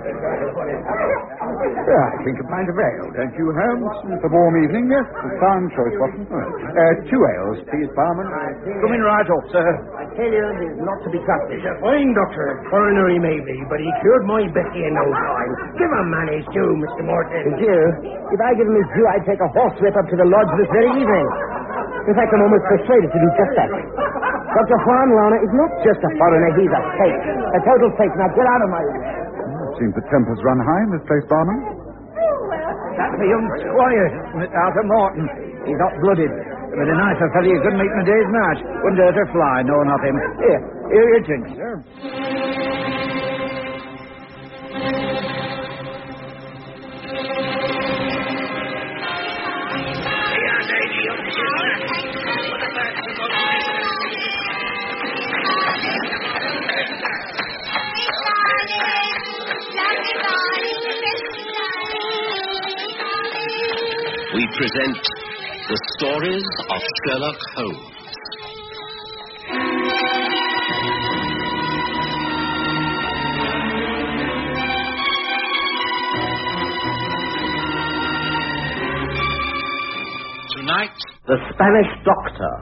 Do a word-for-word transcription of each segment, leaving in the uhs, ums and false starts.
Yeah, I think a pint of ale, don't you, Holmes? It's a warm evening, yes. A fine choice, Watson. Uh, two ales, please, barman. Coming right off, sir. I tell you, there's not to be trusted. He's a fine doctor. Foreigner he may be, but he cured my Becky in no time. Give him man his due, Mister Morton. His due? If I give him his due, I'd take a horsewhip up to the lodge this very evening. In fact, I'm almost persuaded to do just that. Doctor Juan Lana is not just a foreigner, he's a fake. A total fake. Now get out of my way. Seems the tempers run high in this place, barman. That's the young squire, Mister Arthur Morton. He's hot-blooded. But a nicer fellow you couldn't meet in a day's match. Wouldn't hurt a fly, knowing of him. Here, here you drink, sir. We present the stories of Sherlock Holmes. Tonight, The Spanish Doctor.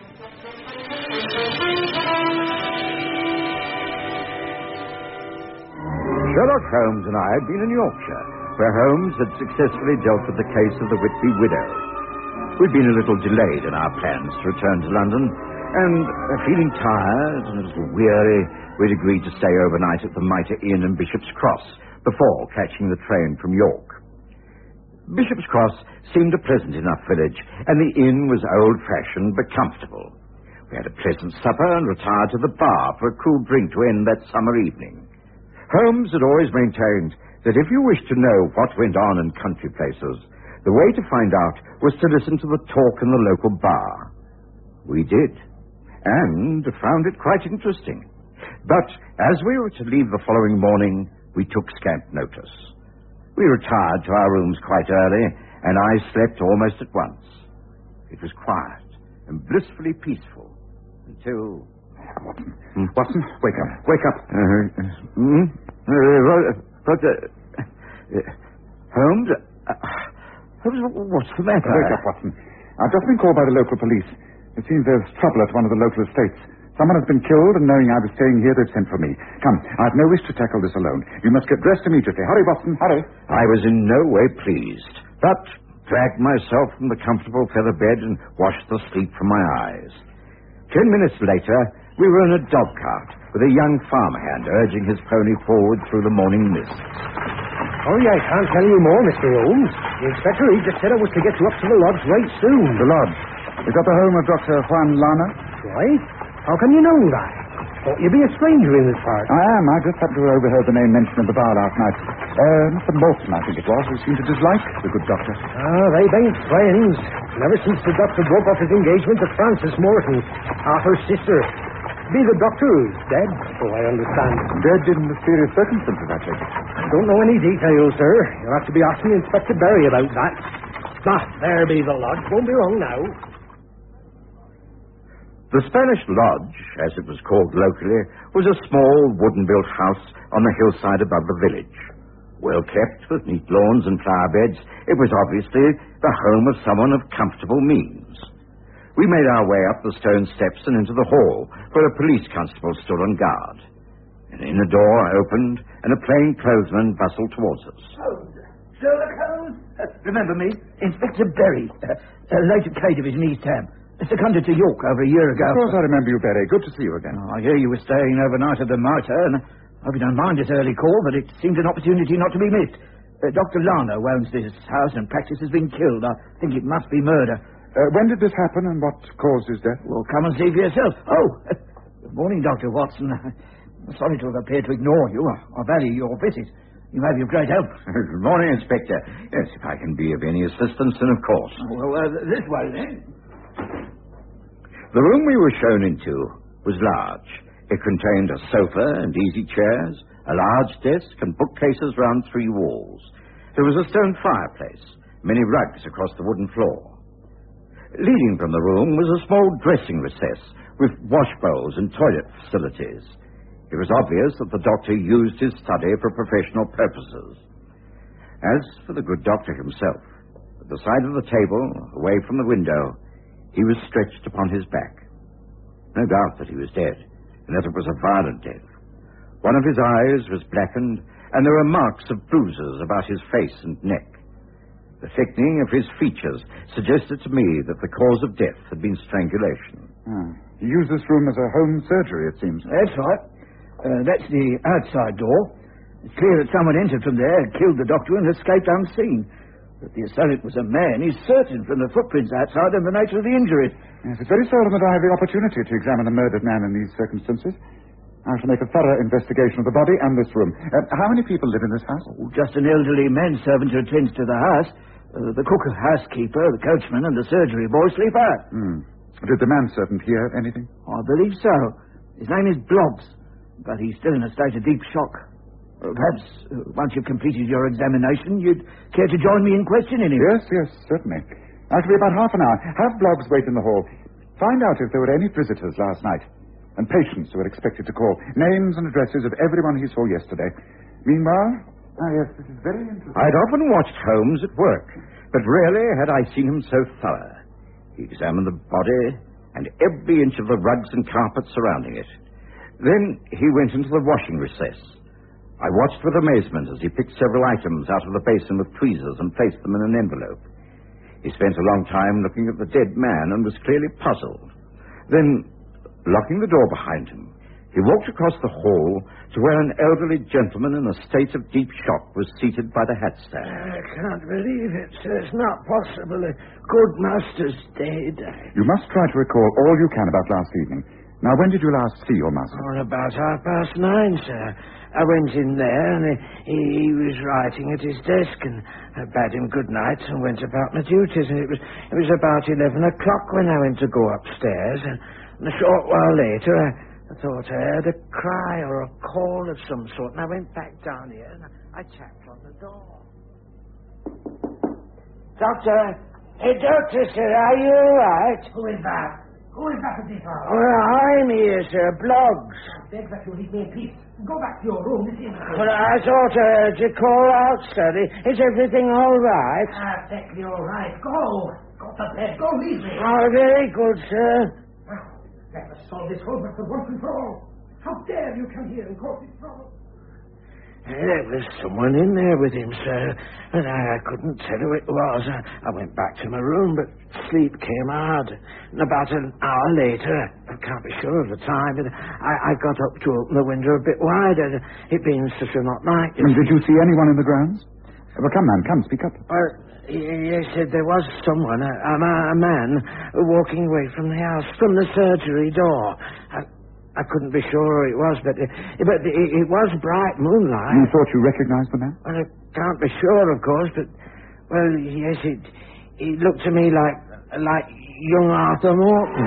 Sherlock Holmes and I had been in Yorkshire, where Holmes had successfully dealt with the case of the Whitby widow. We'd been a little delayed in our plans to return to London, and uh, feeling tired and a little weary, we'd agreed to stay overnight at the Mitre Inn in Bishop's Cross before catching the train from York. Bishop's Cross seemed a pleasant enough village, and the inn was old-fashioned but comfortable. We had a pleasant supper and retired to the bar for a cool drink to end that summer evening. Holmes had always maintained that if you wished to know what went on in country places, the way to find out was to listen to the talk in the local bar. We did, and found it quite interesting. But as we were to leave the following morning, we took scant notice. We retired to our rooms quite early, and I slept almost at once. It was quiet and blissfully peaceful until... Watson, hmm? Watson, wake up, wake up. Uh, hmm? uh, what, what, uh, uh, Holmes? Uh, Holmes, what's the matter? Wake up, Watson. I've just been called by the local police. It seems there's trouble at one of the local estates. Someone has been killed, and knowing I was staying here, they've sent for me. Come, I've no wish to tackle this alone. You must get dressed immediately. Hurry, Watson, hurry. I was in no way pleased, but dragged myself from the comfortable feather bed and washed the sleep from my eyes. Ten minutes later, we were in a dog cart with a young farmhand urging his pony forward through the morning mist. Oh, yeah, I can't tell you more, Mister Holmes. The inspector, he just said I was to get you up to the lodge right soon. The lodge? Is that the home of Doctor Juan Lana? Why? How can you know that? Thought you'd be a stranger in this part. I am. I just happened to have overheard the name mentioned at the bar last night. Uh, Mister Morton, I think it was, who seemed to dislike the good doctor. Ah, they ain't friends. Never since the doctor broke off his engagement to Frances Morton, half her sister. Be the doctor who's dead, so I understand. Dead in mysterious circumstances, I take it. I don't know any details, sir. You'll have to be asking Inspector Berry about that. Ah, there be the lodge. Won't be wrong now. The Spanish Lodge, as it was called locally, was a small wooden-built house on the hillside above the village. Well kept, with neat lawns and flower beds, it was obviously the home of someone of comfortable means. We made our way up the stone steps and into the hall, where a police constable stood on guard. And in the door opened, and a plainclothesman bustled towards us. Holmes. Sherlock Holmes? Uh, remember me? Inspector Berry, uh, uh, late Kate of his knees tab. Seconded to York over a year ago. Of course I remember you, Berry. Good to see you again. Oh, I hear you were staying overnight at the Mitre, and I hope you don't mind this early call, but it seemed an opportunity not to be missed. Uh, Doctor Lana, who owns this house and practice, has been killed. I think it must be murder. Uh, when did this happen, and what caused his death? Well, come and see for yourself. Oh, good morning, Doctor Watson. I'm sorry to have appeared to ignore you. I value your visit. You may be of great help. Good morning, Inspector. Yes, if I can be of any assistance, then of course. Well, uh, this way, then. The room we were shown into was large. It contained a sofa and easy chairs, a large desk, and bookcases round three walls. There was a stone fireplace, many rugs across the wooden floor. Leading from the room was a small dressing recess with wash bowls and toilet facilities. It was obvious that the doctor used his study for professional purposes. As for the good doctor himself, at the side of the table, away from the window, he was stretched upon his back. No doubt that he was dead, and that it was a violent death. One of his eyes was blackened, and there were marks of bruises about his face and neck. The thickening of his features suggested to me that the cause of death had been strangulation. Ah. He used this room as a home surgery, it seems. That's right. Uh, that's the outside door. It's clear that someone entered from there, killed the doctor, and escaped unseen. That the assailant was a man is certain from the footprints outside and the nature of the injury. Yes, it's very seldom that I have the opportunity to examine a murdered man in these circumstances. I shall make a thorough investigation of the body and this room. Uh, how many people live in this house? Oh, just an elderly manservant who attends to the house. Uh, the cook, housekeeper, the coachman, and the surgery boy sleep out. Hmm. Did the manservant hear anything? I believe so. His name is Bloggs, but he's still in a state of deep shock. Uh, perhaps, uh, once you've completed your examination, you'd care to join me in questioning him. Yes, yes, certainly. I shall be about half an hour. Have Bloggs wait in the hall. Find out if there were any visitors last night, and patients who were expected to call. Names and addresses of everyone he saw yesterday. Meanwhile... Ah, yes, this is very interesting. I'd often watched Holmes at work, but rarely had I seen him so thorough. He examined the body and every inch of the rugs and carpets surrounding it. Then he went into the washing recess. I watched with amazement as he picked several items out of the basin with tweezers and placed them in an envelope. He spent a long time looking at the dead man and was clearly puzzled. Then, locking the door behind him, he walked across the hall to where an elderly gentleman in a state of deep shock was seated by the hat stand. I can't believe it, sir. It's not possible. A good master's dead. You must try to recall all you can about last evening. Now, when did you last see your master? Oh, about half past nine, sir. I went in there, and he, he was writing at his desk, and I bade him good night and went about my duties, and it was it was about eleven o'clock when I went to go upstairs, and, and a short while later, I, I thought I heard a cry or a call of some sort, and I went back down here, and I, I tapped on the door. Doctor, hey, doctor, sir, are you all right? Who is that? Who is that at this hour? Well, I'm here, sir, Bloggs. I beg that you leave me in peace. Go back to your room this instant. Well, I thought I heard you call out, sir. Is everything all right? Perfectly all right. Go. Go to bed. Go, leave me. Oh, very good, sir. Now, let us solve this whole matter once and for all. How dare you come here and cause this trouble? There was someone in there with him, sir, and I, I couldn't tell who it was. I, I went back to my room, but sleep came hard. And about an hour later, I can't be sure of the time, but I, I got up to open the window a bit wider, it being such a hot night. And did you see anyone in the grounds? Well, come, man, come, speak up. Well, yes, there was someone, a, a, a man, walking away from the house, from the surgery door. I, I couldn't be sure who it was, but, uh, but it, it was bright moonlight. You thought you recognized the man? Well, I can't be sure, of course, but, well, yes, it, it looked to me like, like young Arthur Morton.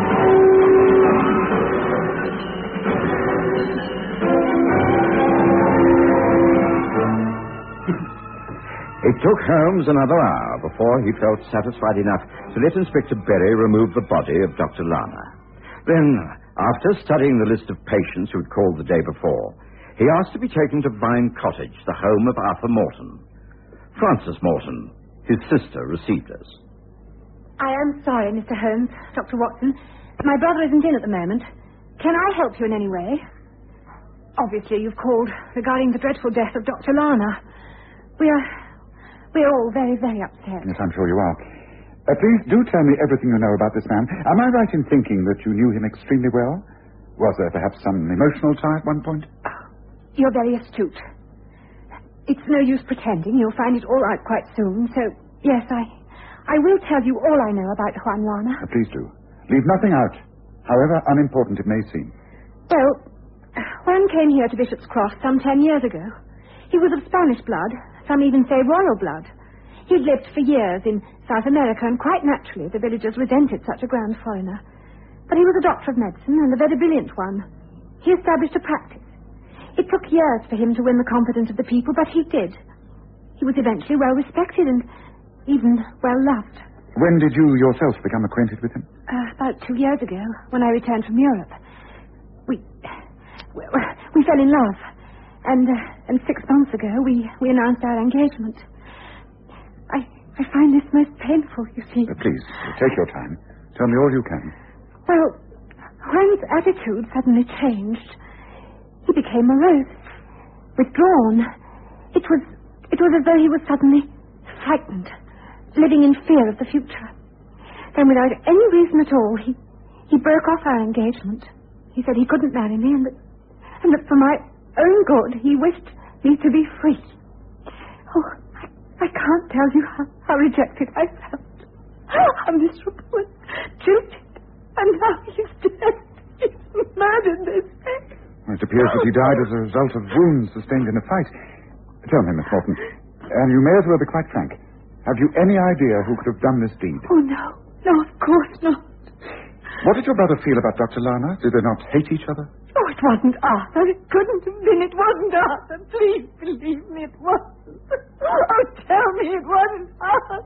It took Holmes another hour before he felt satisfied enough to let Inspector Berry remove the body of Doctor Lana. Then, after studying the list of patients who had called the day before, he asked to be taken to Vine Cottage, the home of Arthur Morton. Frances Morton, his sister, received us. I am sorry, Mister Holmes, Doctor Watson. My brother isn't in at the moment. Can I help you in any way? Obviously, you've called regarding the dreadful death of Doctor Lana. We are... we are all very, very upset. Yes, I'm sure you are. Uh, please do tell me everything you know about this man. Am I right in thinking that you knew him extremely well? Was there perhaps some emotional tie at one point? Oh, you're very astute. It's no use pretending. You'll find it all out quite soon. So, yes, I I will tell you all I know about Juan Lana. Uh, please do. Leave nothing out, however unimportant it may seem. Well, Juan came here to Bishop's Cross some ten years ago. He was of Spanish blood, some even say royal blood. He'd lived for years in South America, and quite naturally the villagers resented such a grand foreigner. But he was a doctor of medicine, and a very brilliant one. He established a practice. It took years for him to win the confidence of the people, but he did. He was eventually well respected and even well loved. When did you yourself become acquainted with him? Uh, about two years ago, when I returned from Europe. We Well, we fell in love. And, uh, and six months ago, we, we announced our engagement. I, I find this most painful, you see. Uh, please, take your time. Tell me all you can. Well, Juan's attitude suddenly changed. He became morose, withdrawn. It was, it was as though he was suddenly frightened, living in fear of the future. Then, without any reason at all, he, he broke off our engagement. He said he couldn't marry me, and that, and that for my own good, he wished me to be free. Oh, I, I can't tell you how, how rejected I felt. How miserable and jilted. And now he's dead. He's murdered this man. It appears that he died as a result of wounds sustained in a fight. Tell me, Miss Morton, and you may as well be quite frank. Have you any idea who could have done this deed? Oh, no. No, of course not. What did your brother feel about Doctor Lana? Did they not hate each other? Oh, it wasn't Arthur. It couldn't have been. It wasn't Arthur. Please believe me, it wasn't. Oh, tell me it wasn't Arthur.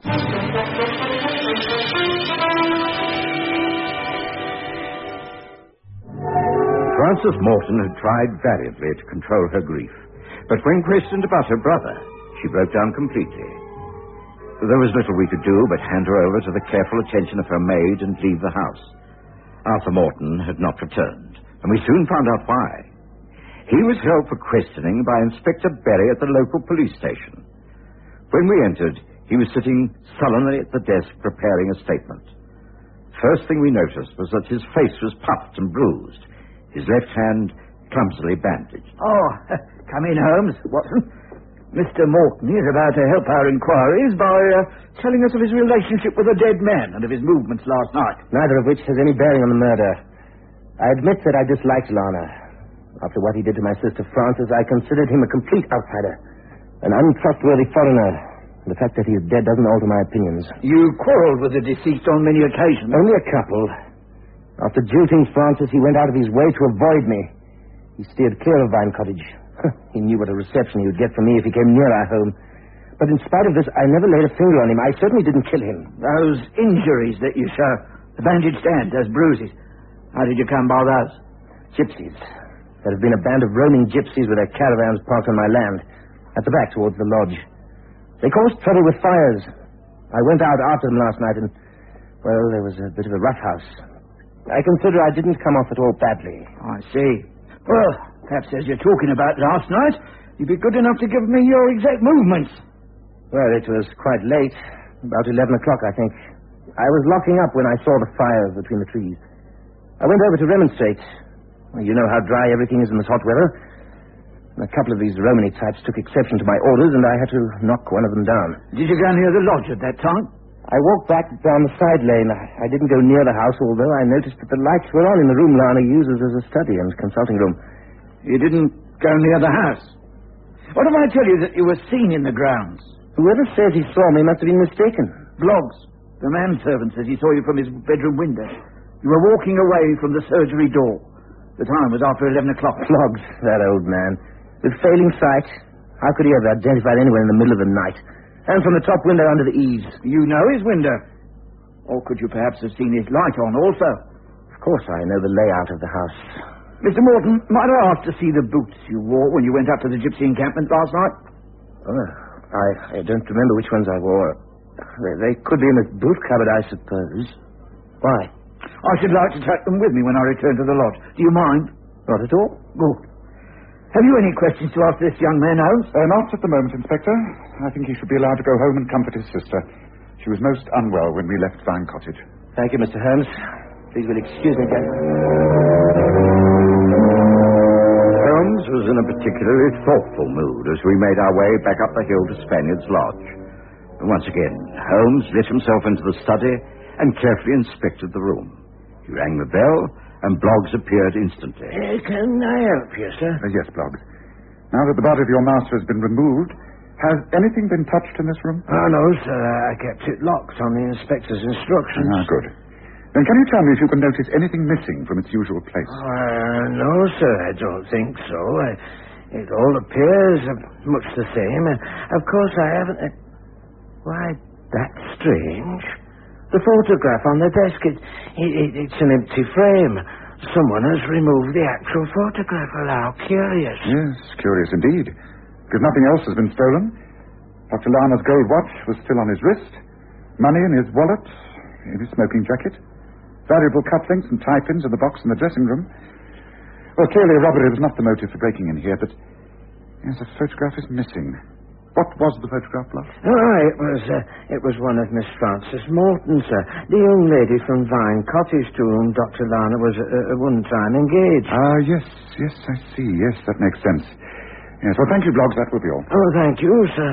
Frances Morton had tried valiantly to control her grief, but when questioned about her brother, she broke down completely. There was little we could do but hand her over to the careful attention of her maid and leave the house. Arthur Morton had not returned, and we soon found out why. He was held for questioning by Inspector Berry at the local police station. When we entered, he was sitting sullenly at the desk preparing a statement. First thing we noticed was that his face was puffed and bruised, his left hand clumsily bandaged. Oh, come in, Holmes, Watson. Mister Morton is about to help our inquiries by uh, telling us of his relationship with a dead man and of his movements last night. Neither of which has any bearing on the murder. I admit that I disliked Lana. After what he did to my sister Frances, I considered him a complete outsider, an untrustworthy foreigner. The fact that he is dead doesn't alter my opinions. You quarreled with the deceased on many occasions. Only a couple. After jilting Frances, he went out of his way to avoid me. He steered clear of Vine Cottage. He knew what a reception he would get from me if he came near our home. But in spite of this, I never laid a finger on him. I certainly didn't kill him. Those injuries that you show, the bandaged hand, those bruises, how did you come by those? Gypsies. There have been a band of roaming gypsies with their caravans parked on my land, at the back towards the lodge. They caused trouble with fires. I went out after them last night and, well, there was a bit of a rough house. I consider I didn't come off at all badly. I see. Well, perhaps as you're talking about last night, you'd be good enough to give me your exact movements. Well, it was quite late. About eleven o'clock, I think. I was locking up when I saw the fires between the trees. I went over to remonstrate. Well, you know how dry everything is in this hot weather. A couple of these Romany types took exception to my orders, and I had to knock one of them down. Did you go near the lodge at that time? I walked back down the side lane. I, I didn't go near the house, although I noticed that the lights were on in the room Lana uses as a study and consulting room. You didn't go near the house? What if I tell you that you were seen in the grounds? Whoever says he saw me must have been mistaken. Bloggs, the manservant, says he saw you from his bedroom window. You were walking away from the surgery door. The time was after eleven o'clock. Bloggs, that old man. With failing sight, how could he have identified anyone in the middle of the night? And from the top window under the eaves. You know his window. Or could you perhaps have seen his light on also? Of course I know the layout of the house. Mister Morton, might I ask to see the boots you wore when you went up to the gypsy encampment last night? Oh, I, I don't remember which ones I wore. They, they could be in the boot cupboard, I suppose. Why? I should like to take them with me when I return to the lodge. Do you mind? Not at all. Good. Have you any questions to ask this young man, Holmes? Uh, not at the moment, Inspector. I think he should be allowed to go home and comfort his sister. She was most unwell when we left Vine Cottage. Thank you, Mister Holmes. Please will excuse me, Jack. Holmes was in a particularly thoughtful mood as we made our way back up the hill to Spaniard's Lodge. And once again, Holmes let himself into the study and carefully inspected the room. He rang the bell, and Bloggs appeared instantly. Uh, can I help you, sir? Uh, yes, Bloggs. Now that the body of your master has been removed, has anything been touched in this room? Oh, no, sir. I kept it locked on the inspector's instructions. Ah, good. Then can you tell me if you can notice anything missing from its usual place? Uh, no, sir, I don't think so. I, it all appears uh, much the same. Uh, of course, I haven't... Uh, why, that's strange. The photograph on the desk, it, it, it, it's an empty frame. someone has removed the actual photograph. Well, how curious. Yes, curious indeed. Because nothing else has been stolen. Doctor Lana's gold watch was still on his wrist. Money in his wallet, in his smoking jacket. Valuable cufflinks and tie pins in the box in the dressing room. Well, clearly robbery was not the motive for breaking in here, but yes, a photograph is missing. What was the photograph, Bluff? Oh, it was uh, it was one of Miss Frances Morton, sir. The young lady from Vine Cottage to whom Doctor Lana was uh, at one time engaged. Ah, yes, yes, I see. Yes, that makes sense. Yes, well, thank you, Bloggs. That will be all. Oh, thank you, sir.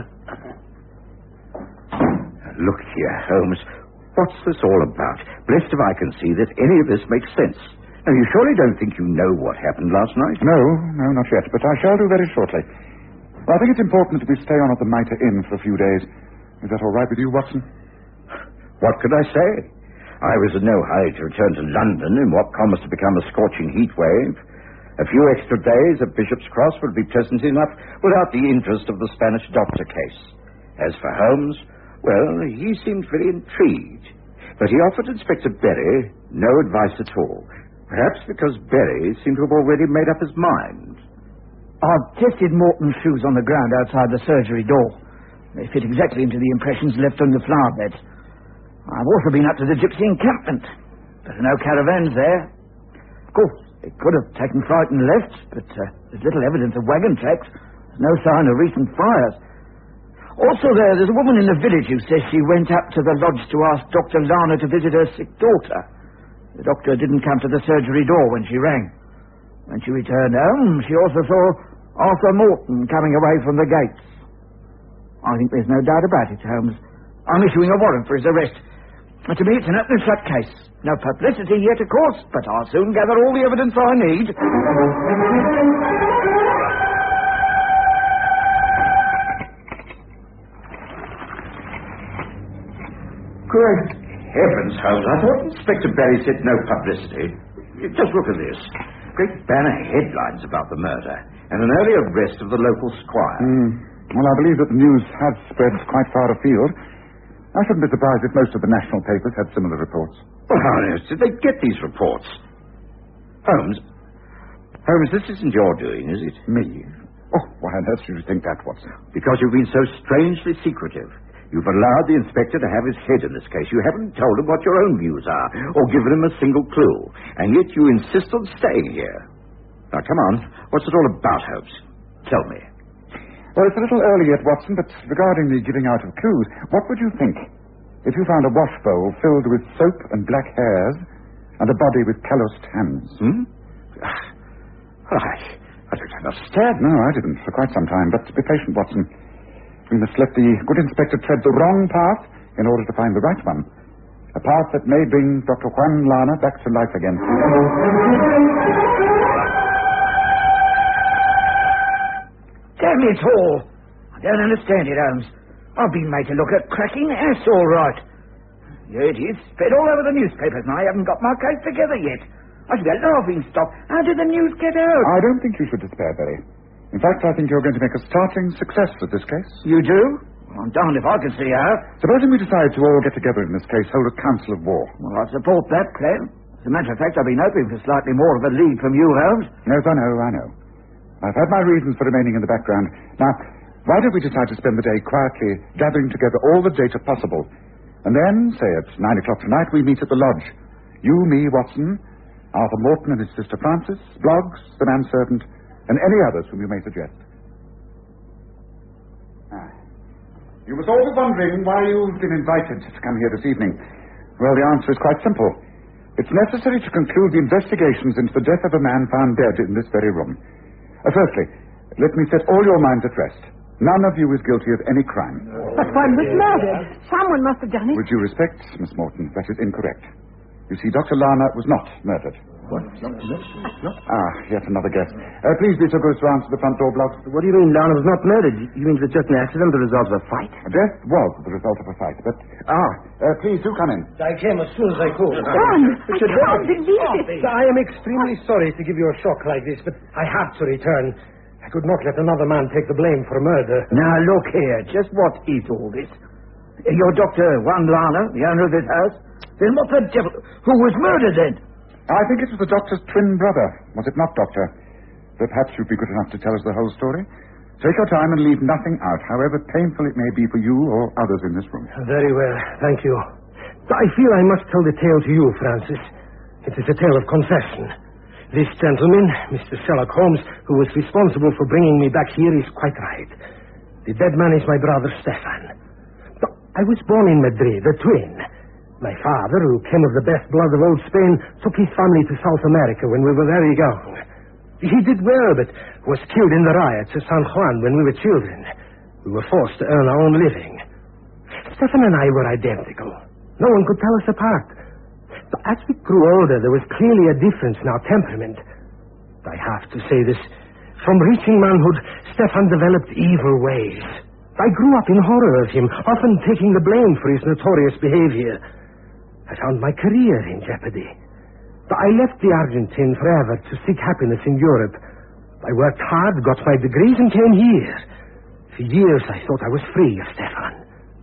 Look here, Holmes. What's this all about? Blessed if I can see that any of this makes sense. Now, you surely don't think you know what happened last night? No, no, not yet, but I shall do very shortly. Well, I think it's important that we stay on at the Mitre Inn for a few days. Is that all right with you, Watson? What could I say? I was in no hurry to return to London in what promised to become a scorching heat wave. A few extra days at Bishop's Cross would be pleasant enough without the interest of the Spanish doctor case. As for Holmes, well, he seemed very intrigued. But he offered Inspector Berry no advice at all. Perhaps because Berry seemed to have already made up his mind. I've tested Morton's shoes on the ground outside the surgery door. They fit exactly into the impressions left on the flower beds. I've also been up to the gypsy encampment. There are no caravans there. Of course, they could have taken fright and left, but uh, there's little evidence of wagon tracks. There's no sign of recent fires. Also there, there's a woman in the village who says she went up to the lodge to ask Doctor Lana to visit her sick daughter. The doctor didn't come to the surgery door when she rang. When she returned home, she also saw Arthur Morton coming away from the gates. I think there's no doubt about it, Holmes. I'm issuing a warrant for his arrest. And to me, it's an open and shut case. No publicity yet, of course, but I'll soon gather all the evidence I need. Good heavens, Holmes. I thought Inspector Berry said no publicity. Just look at this. Great banner headlines about the murder and an early arrest of the local squire. Mm. Well, I believe that the news has spread quite far afield. I shouldn't be surprised if most of the national papers had similar reports. Well, how on earth did they get these reports? Holmes, Holmes, this isn't your doing, is it? Me? Oh, why on earth should you think that, Watson? Because you've been so strangely secretive. You've allowed the inspector to have his head in this case. You haven't told him what your own views are, or given him a single clue. And yet you insist on staying here. Now, come on. What's it all about, Holmes? Tell me. Well, it's a little early yet, Watson, but regarding the giving out of clues, what would you think if you found a wash bowl filled with soap and black hairs and a body with calloused hands? Hmm? I, I don't understand. No, I didn't for quite some time, but be patient, Watson. We must let the good inspector tread the wrong path in order to find the right one. A path that may bring Doctor Juan Lana back to life again. Damn it all! I don't understand it, Holmes. I've been made to look a cracking ass, all right. Yeah, it is. Spread all over the newspapers, and I haven't got my case together yet. I should be a laughing stock. How did the news get out? I don't think you should despair, Berry. In fact, I think you're going to make a startling success with this case. You do? Well, I'm darned if I can see how. Supposing we decide to all get together in this case, hold a council of war. Well, I support that plan. As a matter of fact, I've been hoping for slightly more of a lead from you, Holmes. Yes, I know, I know. I've had my reasons for remaining in the background. Now, why don't we decide to spend the day quietly gathering together all the data possible? And then, say at nine o'clock tonight, we meet at the lodge. You, me, Watson, Arthur Morton and his sister Frances, Bloggs, the manservant, and any others whom you may suggest. Ah. You must all be wondering why you've been invited to come here this evening. Well, the answer is quite simple. It's necessary to conclude the investigations into the death of a man found dead in this very room. Uh, firstly, let me set all your minds at rest. None of you is guilty of any crime. But one was murdered. Someone must have done it. With due respect, Miss Morton, that is incorrect. You see, Doctor Lana was not murdered. What? Ah, yet another guess. Uh, please be so good as to answer the front door, Bloggs. What do you mean Lana was not murdered? You mean it was just an accident, the result of a fight? Death was the result of a fight, but... Ah, uh, please do come in. I came as soon as I could. John, I can't believe it. I am extremely sorry to give you a shock like this, but I had to return. I could not let another man take the blame for murder. Now, look here. Just what is all this? You're Doctor Juan Lana, the owner of this house? Then what the devil... Who was murdered, then? I think it was the doctor's twin brother, was it not, Doctor? Perhaps you'd be good enough to tell us the whole story. Take your time and leave nothing out, however painful it may be for you or others in this room. Very well, thank you. I feel I must tell the tale to you, Francis. It is a tale of confession. This gentleman, Mister Sherlock Holmes, who was responsible for bringing me back here, is quite right. The dead man is my brother, Stefan. I was born in Madrid, a twin. My father, who came of the best blood of old Spain, took his family to South America when we were very young. He did well, but was killed in the riots at San Juan when we were children. We were forced to earn our own living. Stefan and I were identical. No one could tell us apart. But as we grew older, there was clearly a difference in our temperament. I have to say this. From reaching manhood, Stefan developed evil ways. I grew up in horror of him, often taking the blame for his notorious behavior. I found my career in jeopardy. But I left the Argentine forever to seek happiness in Europe. I worked hard, got my degrees, and came here. For years, I thought I was free of Stefan.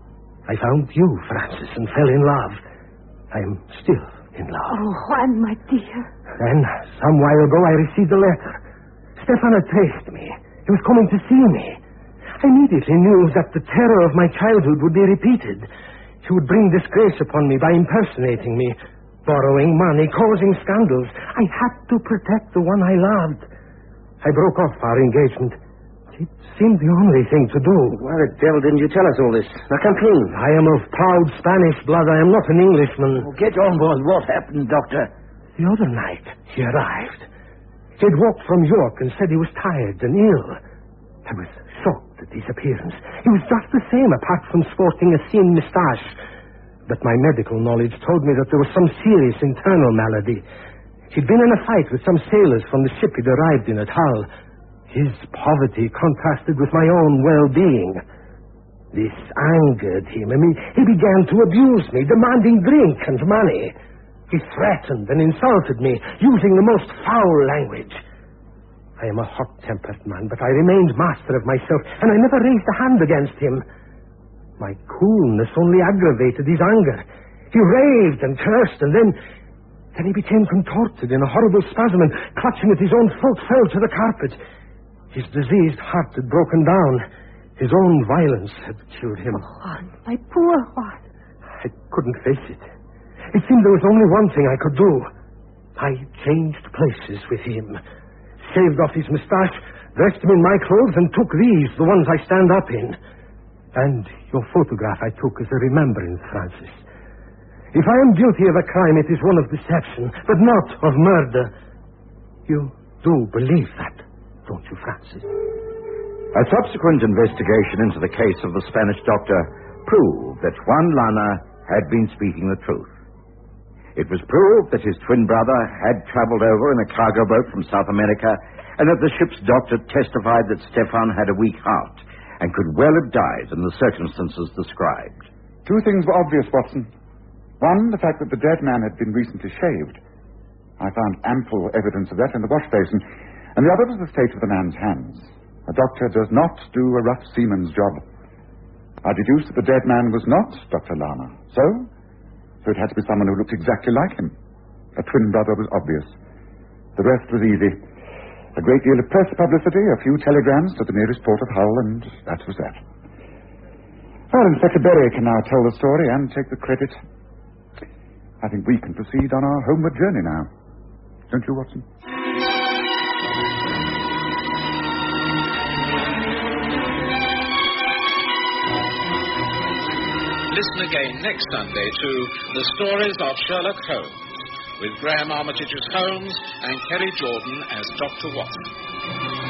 I found you, Francis, and fell in love. I am still in love. Oh, Juan, my dear. Then, some while ago, I received a letter. Stefan had traced me. He was coming to see me. I immediately knew that the terror of my childhood would be repeated. He would bring disgrace upon me by impersonating me, borrowing money, causing scandals. I had to protect the one I loved. I broke off our engagement. It seemed the only thing to do. Why the devil didn't you tell us all this? Now, come clean. I am of proud Spanish blood. I am not an Englishman. Oh, get on board. What happened, Doctor? The other night, he arrived. He had walked from York and said he was tired and ill. I was shocked at his appearance. He was just the same, apart from sporting a thin moustache. But my medical knowledge told me that there was some serious internal malady. He'd been in a fight with some sailors from the ship he'd arrived in at Hull. His poverty contrasted with my own well-being. This angered him, and he, he began to abuse me, demanding drink and money. He threatened and insulted me, using the most foul language. I am a hot-tempered man, but I remained master of myself, and I never raised a hand against him. My coolness only aggravated his anger. He raved and cursed, and then... Then he became contorted in a horrible spasm, and clutching at his own throat, fell to the carpet. His diseased heart had broken down. His own violence had killed him. Oh, Juan, my poor Juan. I couldn't face it. It seemed there was only one thing I could do. I changed places with him, shaved off his moustache, dressed him in my clothes, and took these, the ones I stand up in. And your photograph I took as a remembrance, Francis. If I am guilty of a crime, it is one of deception, but not of murder. You do believe that, don't you, Francis? A subsequent investigation into the case of the Spanish doctor proved that Juan Lana had been speaking the truth. It was proved that his twin brother had traveled over in a cargo boat from South America, and that the ship's doctor testified that Stefan had a weak heart and could well have died in the circumstances described. Two things were obvious, Watson. One, the fact that the dead man had been recently shaved. I found ample evidence of that in the wash basin. And the other was the state of the man's hands. A doctor does not do a rough seaman's job. I deduced that the dead man was not Doctor Lana. So? So it had to be someone who looked exactly like him. A twin brother was obvious. The rest was easy. A great deal of press publicity, a few telegrams to the nearest port of Hull, and that was that. Well, Inspector Berry can now tell the story and take the credit. I think we can proceed on our homeward journey now. Don't you, Watson? Listen again next Sunday to The Stories of Sherlock Holmes, with Graham Armitage's Holmes and Kerry Jordan as Doctor Watson.